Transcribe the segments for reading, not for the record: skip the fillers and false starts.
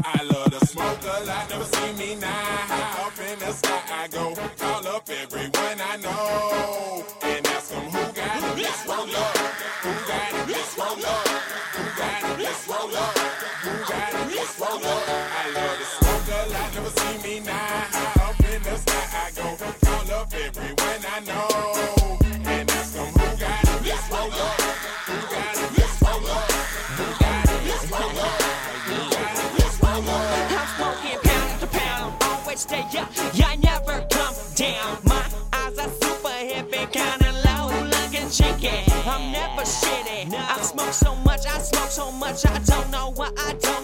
I love to smoke a lot, never see me now. High up in the sky I go, call up everyone I know and ask them who got it, let's roll up. Who got it, let's roll up. Who got it, let's roll up. Who got it, let's roll up. I love to smoke a lot, never see me now. High up in the sky I go, call up everyone I know and ask them who got it, let's roll up. Who got it, let's roll up. Who got it, let's roll up. I'm smoking pound after pound, always stay up, yeah, I never come down. My eyes are super heavy, kinda low, looking cheeky. I'm never shitty. I smoke so much, I don't know what,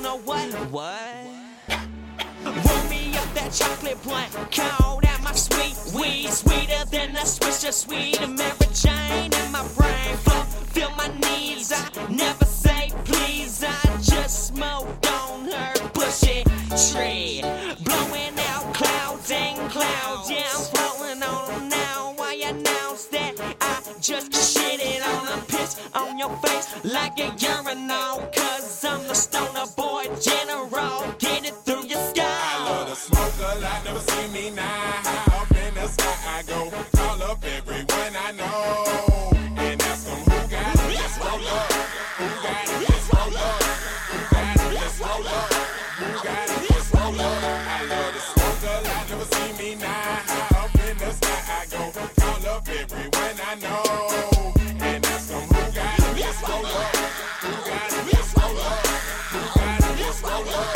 Roll me up that chocolate blunt, cold at my sweet weed, sweeter than a Swisher Sweet. A Mary Jane in my brain, feel my needs. I never say please, I just smoke on her bushy tree, blowing out clouds and clouds. Yeah, I'm floating on them now. I announce that I just shitted on a piss on your face like a urinal, 'cause I'm the stoner boy general. Get it through your skull. I love to smoke a lot, never see me now. High up in the sky I go, call up everyone I know and ask them who got it, let's roll up. Who got it, let's roll up. Who got it, let's roll up. Who got it, let's roll up. I love to smoke a lot, never see me now. High up in the sky I go, call up everyone I know and ask them who got it, let's roll up. Who got it, let's roll up. Who got it, let's roll up.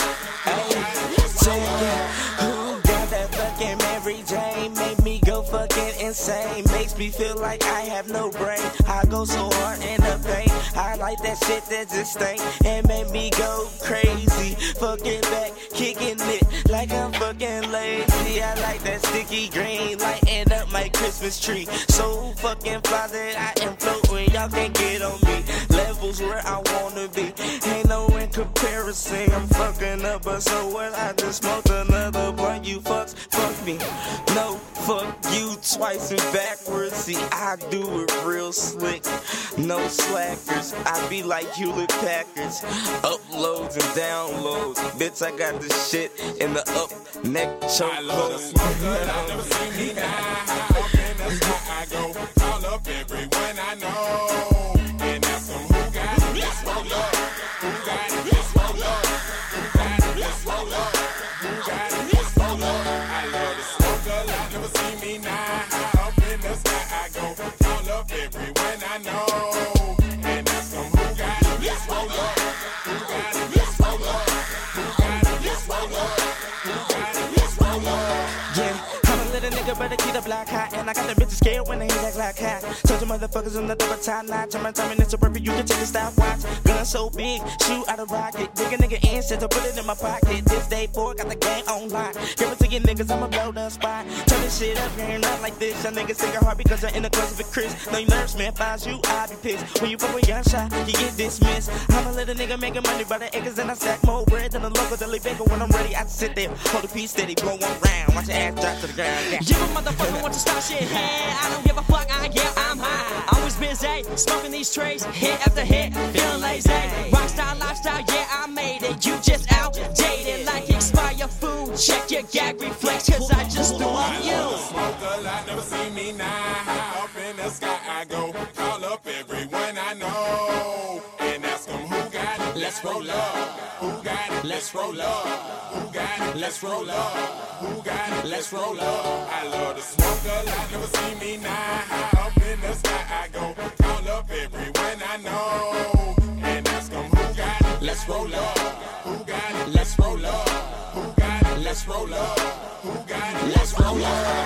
Who got that fucking Mary Jane? Make me go fucking insane. Makes me feel like I have no brain. I go so hard in the paint. I like that shit that just stink and make me go crazy. Fucking back, kicking it like I'm fucking lazy. I like that sticky green, lighting up my Christmas tree. So fucking fly that I am floating. Y'all can't get on me. Levels where I wanna be. Ain't no in comparison. I'm fucking up, but so what? I just smoked another blunt. You fucks, fuck me. No, fuck you twice and backwards. See, I do it real slick. No slackers. I be like Hewlett Packards. Uploads and downloads. Bitch, I got this shit in the up neck choke. I love to smoke a lot, never see me now. High up in the sky I go, call up everyone I know and ask them who got it, let's roll up. Who got it, let's roll up. Who got it, let's roll up. Who got it, let's roll up. I love to smoke a lot, never see me now. High up in the sky I go, call up everyone I know and ask them who got it, let's roll up. Who got it, let's roll up. Who got it, let's roll up. Who got it, let's roll up. Yeah, I'm a little nigga, better keep the block hot. And I got the bitches scared when they hear that Glock hot. Told the motherfuckers on the double time knot. Turn my time and it's a perfect, you can take a stopwatch. Gun so big, shoot out a rocket. Dig a nigga in, shit to put it in my pocket. This day 4, got the game on lock. Give it to you niggas, I'ma blow the spot. Turn this shit up, here not like this. Y'all niggas take a heart because you're in the close of a Chris. No, you nerves, man, finds you, I be pissed. When you fuck with young shot, you get dismissed. I'm a little nigga making money by the acres and I stack more bread than a local deli baker. When I'm ready, I sit there, hold a piece steady, blow one round. Watch your ass drop to the ground. Yeah. You a motherfucker want to start shit, hey, I don't give a fuck, I'm high. Always busy, smoking these trays, hit after hit, feeling lazy. Rockstar lifestyle, yeah, I made it. You just outdated, like expire food. Check your gag reflex, 'cause I just threw on you. I smoke a lot, never see me now. High up in the sky I go, call up everyone I know and ask them who got it, let's roll up. Who got it, let's roll up. Who got it, let's roll up. Who got it, let's roll up. I love to smoke a lot, never see me now. High up in the sky I go, call up everyone I know and ask them who got it, let's roll up. Who got it, let's roll up. Who got it, let's roll up. Who got it, let's roll up.